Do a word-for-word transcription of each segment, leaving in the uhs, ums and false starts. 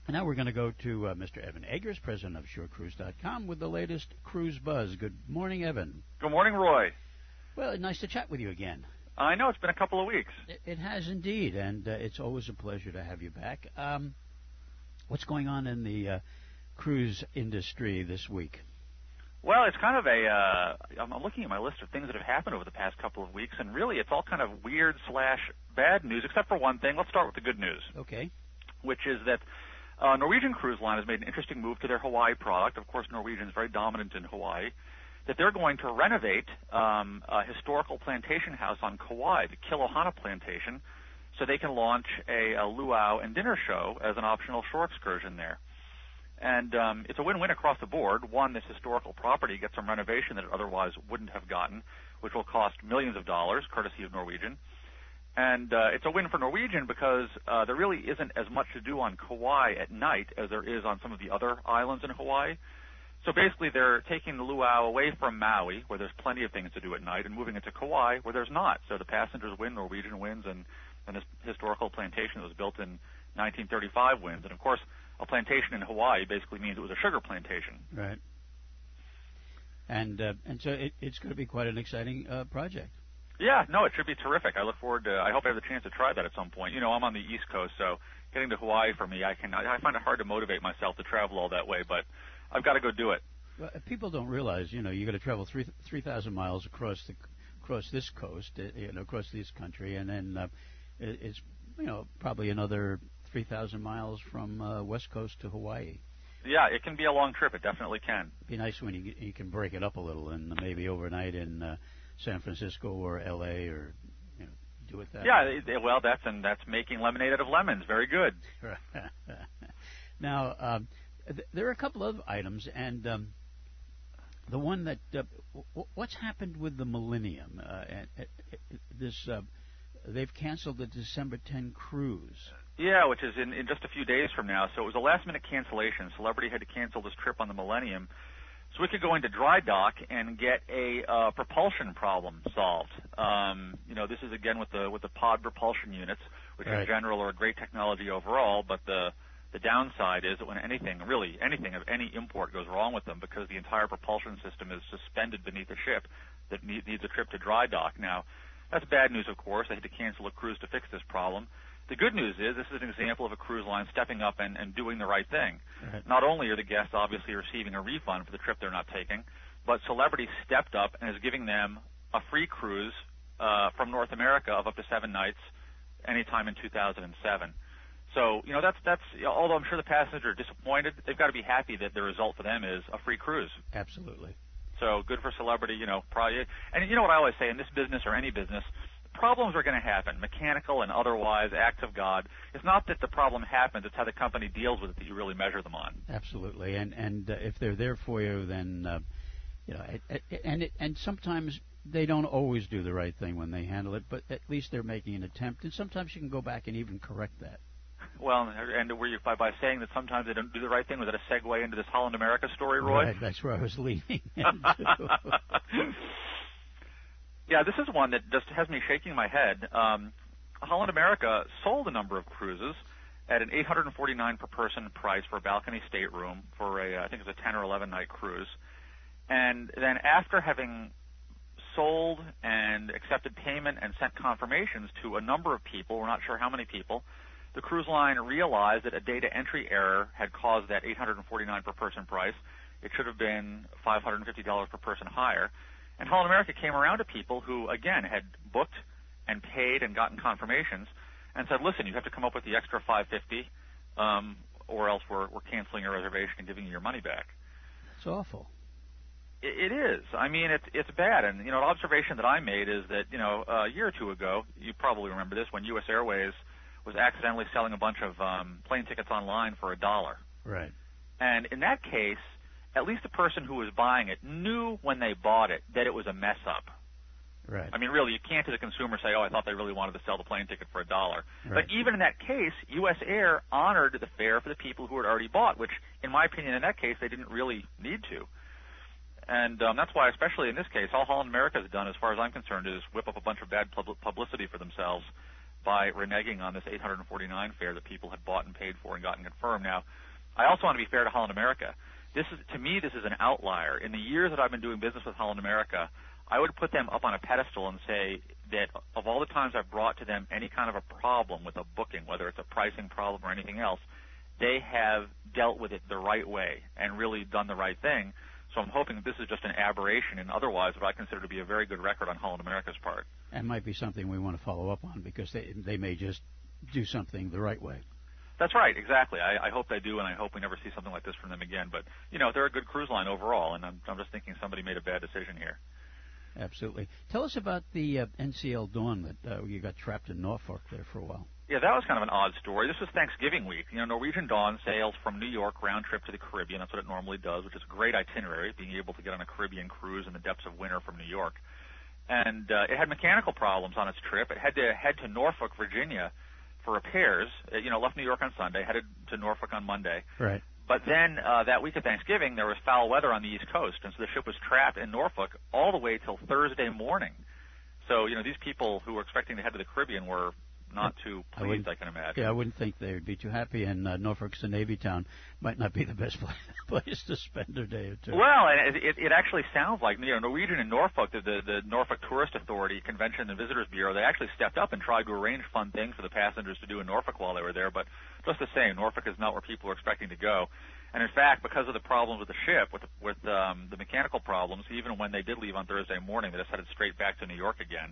And now we're going to go to uh, Mister Evan Eggers, president of Shore Cruise dot com, with the latest cruise buzz. Good morning, Evan. Good morning, Roy. Well, nice to chat with you again. I know, it's been a couple of weeks. It, it has indeed, and uh, it's always a pleasure to have you back. Um, what's going on in the uh, cruise industry this week? Well, it's kind of a, uh, I'm looking at my list of things that have happened over the past couple of weeks, and really it's all kind of weird slash bad news, except for one thing. Let's start with the good news. Okay. Which is that uh, Norwegian Cruise Line has made an interesting move to their Hawaii product. Of course, Norwegian is very dominant in Hawaii. That they're going to renovate um, a historical plantation house on Kauai, the Kilohana Plantation, so they can launch a, a luau and dinner show as an optional shore excursion there. And um, it's a win-win across the board. One, this historical property gets some renovation that it otherwise wouldn't have gotten, which will cost millions of dollars, courtesy of Norwegian. And uh, it's a win for Norwegian because uh, there really isn't as much to do on Kauai at night as there is on some of the other islands in Hawaii. So basically, they're taking the luau away from Maui, where there's plenty of things to do at night, and moving it to Kauai, where there's not. So the passengers win, Norwegian wins, and, and this historical plantation that was built in nineteen thirty-five wins. And of course, a plantation in Hawaii basically means it was a sugar plantation. Right. And uh, and so it, it's going to be quite an exciting uh, project. Yeah, no, it should be terrific. I look forward to. I hope I have the chance to try that at some point. You know, I'm on the East Coast, so getting to Hawaii for me, I can. I find it hard to motivate myself to travel all that way, but I've got to go do it. Well, people don't realize, you know, you got to travel three three thousand miles across the across this coast, uh, you know, across this country, and then uh, it, it's you know probably another three thousand miles from uh, West Coast to Hawaii. Yeah, it can be a long trip. It definitely can. It'd be nice when you you can break it up a little and maybe overnight in uh, San Francisco or L A or you know do it that. Yeah, way. It, well, that's and that's making lemonade out of lemons. Very good. Now. Um, There are a couple of items, and um, the one that uh, w- what's happened with the Millennium? Uh, uh, this uh, they've canceled the December tenth cruise. Yeah, which is in, in just a few days from now. So it was a last-minute cancellation. Celebrity had to cancel this trip on the Millennium, so we could go into dry dock and get a uh, propulsion problem solved. Um, you know, this is again with the with the pod propulsion units, which right. in general are a great technology overall, but the The downside is that when anything, really anything of any import goes wrong with them, because the entire propulsion system is suspended beneath a ship that need, needs a trip to dry dock. Now, that's bad news, of course. They had to cancel a cruise to fix this problem. The good news is this is an example of a cruise line stepping up and, and doing the right thing. Right. Not only are the guests obviously receiving a refund for the trip they're not taking, but Celebrity stepped up and is giving them a free cruise uh, from North America of up to seven nights anytime in two thousand seven. So, you know, that's, that's, although I'm sure the passengers are disappointed, they've got to be happy that the result for them is a free cruise. Absolutely. So good for Celebrity, you know, probably. And you know what I always say, in this business or any business, problems are going to happen, mechanical and otherwise, acts of God. It's not that the problem happens, it's how the company deals with it that you really measure them on. Absolutely. And, and uh, if they're there for you, then, uh, you know, it, it, and, it, and sometimes they don't always do the right thing when they handle it, but at least they're making an attempt. And sometimes you can go back and even correct that. Well, and were you by, by saying that sometimes they don't do the right thing? Was that a segue into this Holland America story, Roy? Right, that's where I was leading into. Yeah, this is one that just has me shaking my head. Um, Holland America sold a number of cruises at an eight hundred forty-nine dollars per person price for a balcony stateroom for a, I think it's a ten or eleven night cruise. And then after having sold and accepted payment and sent confirmations to a number of people, we're not sure how many people, the cruise line realized that a data entry error had caused that eight hundred forty-nine dollars per person price. It should have been five hundred fifty dollars per person higher. And Holland America came around to people who, again, had booked and paid and gotten confirmations and said, listen, you have to come up with the extra five hundred fifty dollars um, or else we're, we're canceling your reservation and giving you your money back. It's awful. It, it is. I mean, it's it's bad. And, you know, an observation that I made is that, you know, a year or two ago, you probably remember this, when U S Airways was accidentally selling a bunch of um, plane tickets online for a dollar. Right. And in that case, at least the person who was buying it knew when they bought it that it was a mess up. Right. I mean, really, you can't, as a consumer, say, oh, I thought they really wanted to sell the plane ticket for a dollar. Right. But even in that case, U S Air honored the fare for the people who had already bought, which, in my opinion, in that case, they didn't really need to. And um, that's why, especially in this case, all Holland America has done, as far as I'm concerned, is whip up a bunch of bad pub- publicity for themselves by reneging on this eight hundred forty-nine fare that people had bought and paid for and gotten confirmed. Now, I also want to be fair to Holland America. This is, to me, this is an outlier. In the years that I've been doing business with Holland America, I would put them up on a pedestal and say that of all the times I've brought to them any kind of a problem with a booking, whether it's a pricing problem or anything else, they have dealt with it the right way and really done the right thing. So I'm hoping that this is just an aberration in otherwise what I consider to be a very good record on Holland America's part. And might be something we want to follow up on because they they may just do something the right way. That's right, exactly. I, I hope they do, and I hope we never see something like this from them again. But, you know, they're a good cruise line overall, and I'm, I'm just thinking somebody made a bad decision here. Absolutely. Tell us about the uh, N C L Dawn that uh, you got trapped in Norfolk there for a while. Yeah, that was kind of an odd story. This was Thanksgiving week. You know, Norwegian Dawn sails from New York round trip to the Caribbean. That's what it normally does, which is a great itinerary, being able to get on a Caribbean cruise in the depths of winter from New York. And uh, it had mechanical problems on its trip. It had to head to Norfolk, Virginia for repairs. It, you know, left New York on Sunday, headed to Norfolk on Monday. Right. But then uh, that week of Thanksgiving, there was foul weather on the East Coast, and so the ship was trapped in Norfolk all the way till Thursday morning. So, you know, these people who were expecting to head to the Caribbean were not too pleased, I, I can imagine. Yeah, I wouldn't think they would be too happy, and uh, Norfolk's a Navy town. Might not be the best place to spend a day or two. Well, and it, it, it actually sounds like, you know, Norwegian and Norfolk, the, the, the Norfolk Tourist Authority, Convention and Visitors Bureau, they actually stepped up and tried to arrange fun things for the passengers to do in Norfolk while they were there, but just the same, Norfolk is not where people are expecting to go. And in fact, because of the problems with the ship, with, the, with um, the mechanical problems, even when they did leave on Thursday morning, they just headed straight back to New York again.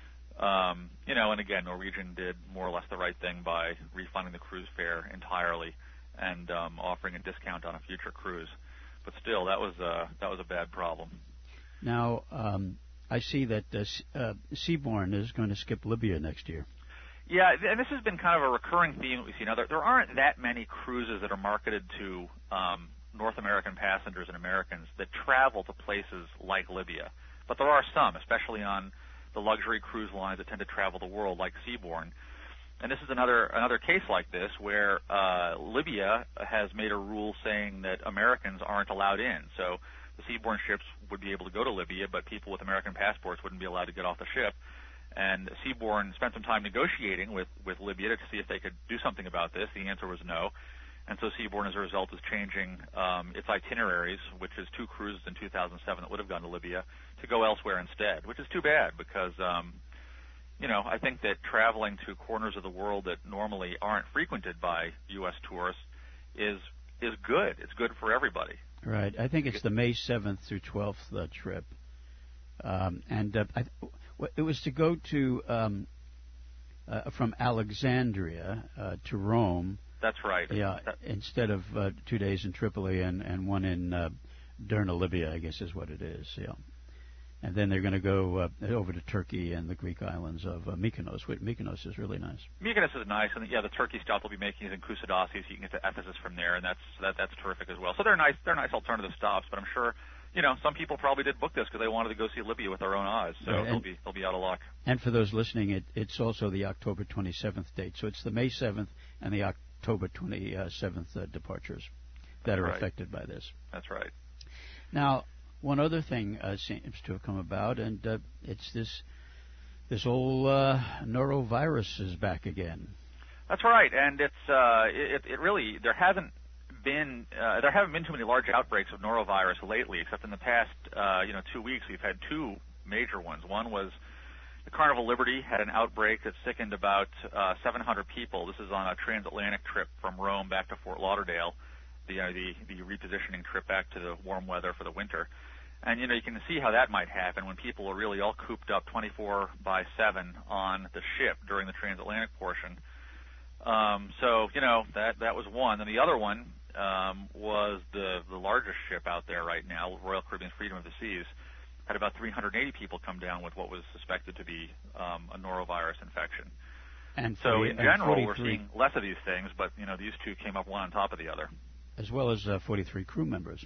Um, you know, and again, Norwegian did more or less the right thing by refunding the cruise fare entirely and um, offering a discount on a future cruise. But still, that was uh, that was a bad problem. Now, um, I see that uh, uh, Seabourn is going to skip Libya next year. Yeah, and this has been kind of a recurring theme that we see. Now, there, there aren't that many cruises that are marketed to um, North American passengers and Americans that travel to places like Libya. But there are some, especially on the luxury cruise lines that tend to travel the world, like Seabourn. And this is another another case like this where uh, Libya has made a rule saying that Americans aren't allowed in. So the Seabourn ships would be able to go to Libya, but people with American passports wouldn't be allowed to get off the ship. And Seabourn spent some time negotiating with, with Libya to see if they could do something about this. The answer was no. And so Seabourn, as a result, is changing um, its itineraries, which is two cruises in two thousand seven that would have gone to Libya, to go elsewhere instead, which is too bad because, um, you know, I think that traveling to corners of the world that normally aren't frequented by U S tourists is is good. It's good for everybody. Right. I think it's the May seventh through twelfth uh, trip. Um, and uh, I, it was to go to um, uh, from Alexandria uh, to Rome. That's right. Yeah, that, instead of uh, two days in Tripoli and, and one in uh, Derna, Libya, I guess is what it is. Yeah, and then they're going to go uh, over to Turkey and the Greek islands of uh, Mykonos. Mykonos is really nice. Mykonos is nice, and yeah, the Turkey stop they'll be making is in Kusadasi, so you can get to Ephesus from there, and that's that, that's terrific as well. So they're nice. They're nice alternative stops, but I'm sure. You know, some people probably did book this because they wanted to go see Libya with their own eyes, so right, they'll be they'll be out of luck. And for those listening, it, it's also the October twenty-seventh date, so it's the May seventh and the October twenty-seventh uh, departures that That's are right. affected by this. That's right. Now, one other thing uh, seems to have come about, and uh, it's this this old uh, norovirus is back again. That's right, and it's uh, it, it really there hasn't. been uh, there haven't been too many large outbreaks of norovirus lately, except in the past uh, you know two weeks we've had two major ones. One was the Carnival Liberty had an outbreak that sickened about uh, seven hundred people. This is on a transatlantic trip from Rome back to Fort Lauderdale, the, uh, the the repositioning trip back to the warm weather for the winter. And you know you can see how that might happen when people are really all cooped up twenty-four by seven on the ship during the transatlantic portion. Um, so you know that that was one, and the other one. Um, was the the largest ship out there right now, Royal Caribbean Freedom of the Seas, had about three hundred eighty people come down with what was suspected to be um, a norovirus infection. And so forty, in general, and we're seeing less of these things, but you know these two came up one on top of the other. As well as uh, forty-three crew members.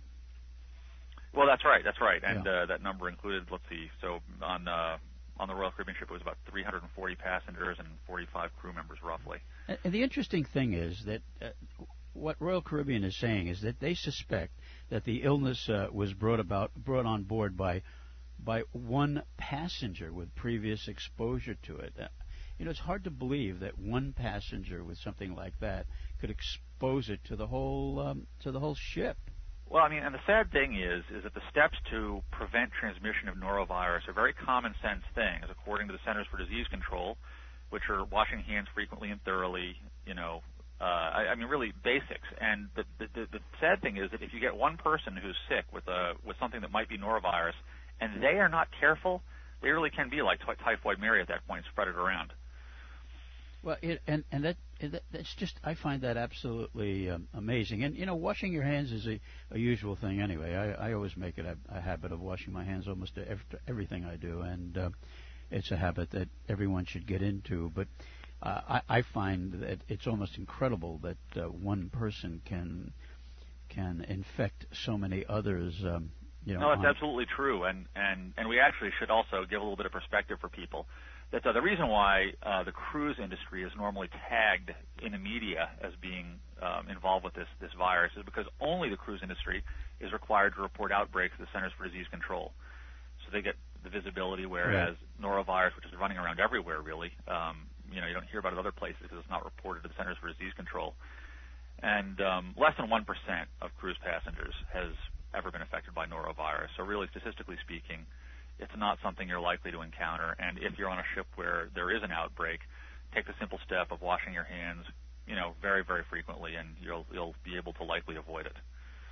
Well, that's right, that's right, and yeah. uh, that number included, let's see, so on uh, on the Royal Caribbean ship it was about three hundred forty passengers and forty-five crew members roughly. And, and the interesting thing is that. Uh, What Royal Caribbean is saying is that they suspect that the illness uh, was brought about, brought on board by, by one passenger with previous exposure to it. Uh, you know, it's hard to believe that one passenger with something like that could expose it to the whole um, to the whole ship. Well, I mean, and the sad thing is, is that the steps to prevent transmission of norovirus are very common sense things, according to the Centers for Disease Control, which are washing hands frequently and thoroughly, you know, uh, I, I mean, really basics. And the, the, the, the sad thing is that if you get one person who's sick with a with something that might be norovirus, and they are not careful, they really can be like ty- typhoid Mary at that point, spread it around. Well, it, and and that that's just, I find that absolutely um, amazing. And you know, washing your hands is a, a usual thing anyway. I, I always make it a, a habit of washing my hands almost to every, everything I do, and uh, it's a habit that everyone should get into. But uh, I, I find that it's almost incredible that uh, one person can can infect so many others. Um, you know, no, that's on absolutely true, and and and we actually should also give a little bit of perspective for people. That uh, the reason why uh, the cruise industry is normally tagged in the media as being um, involved with this, this virus is because only the cruise industry is required to report outbreaks to the Centers for Disease Control. So they get the visibility, whereas right. norovirus, which is running around everywhere really, um, you know, you don't hear about it other places because it's not reported to the Centers for Disease Control. And um, less than one percent of cruise passengers has ever been affected by norovirus. So really, statistically speaking, it's not something you're likely to encounter. And if you're on a ship where there is an outbreak, take the simple step of washing your hands, you know, very, very frequently, and you'll you'll be able to likely avoid it.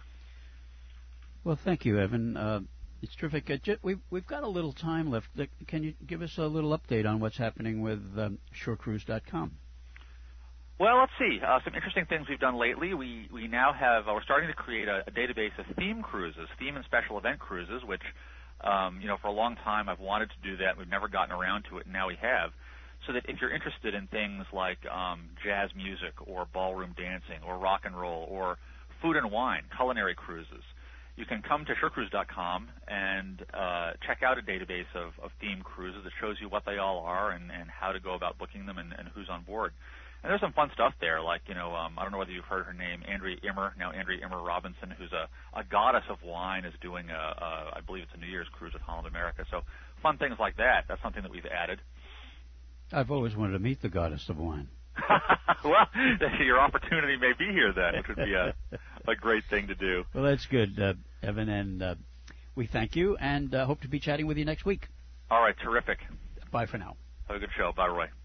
Well, thank you, Evan. Uh, it's terrific. Uh, j- we've we've got a little time left. Uh, can you give us a little update on what's happening with um, shore cruise dot com? Well, let's see. Uh, some interesting things we've done lately. We we now have uh, we're starting to create a, a database of theme cruises, theme and special event cruises, which Um, you know, for a long time I've wanted to do that. We've never gotten around to it, and now we have. So that if you're interested in things like um, jazz music or ballroom dancing or rock and roll or food and wine, culinary cruises, you can come to shore cruise dot com and uh, check out a database of, of themed cruises that shows you what they all are and, and how to go about booking them and, and who's on board. And there's some fun stuff there, like, you know, um, I don't know whether you've heard her name, Andrea Immer, now Andrea Immer Robinson, who's a, a goddess of wine, is doing, a, a, I believe it's a New Year's cruise with Holland America. So fun things like that. That's something that we've added. I've always wanted to meet the goddess of wine. Well, your opportunity may be here then, which would be a, a great thing to do. Well, that's good, uh, Evan, and uh, we thank you and uh, hope to be chatting with you next week. All right, terrific. Bye for now. Have a good show. Bye, Roy.